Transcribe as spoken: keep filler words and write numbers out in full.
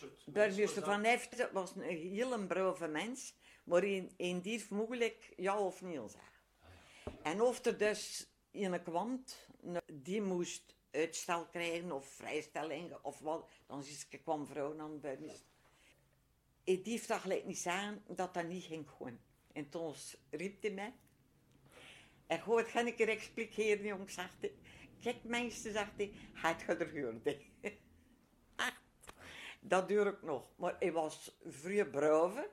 Burgemeester Van Eften was een hele brave mens, maar een, een dier moeilijk ja of nee zeggen. En of er dus een kwam, die moest uitstel krijgen of vrijstelling of wat, dan kwam vrouw aan de burgemeester. Ik dief toch gelijk niet zeggen dat dat niet ging gewoon. En toen riep hij mij. En goed, het ga ik er expliceren, jongens, zegt hij. Kijk, meisje, zegt hij, het gaat er gehoord. Echt. Dat duurde ook nog. Maar hij was vrij brave.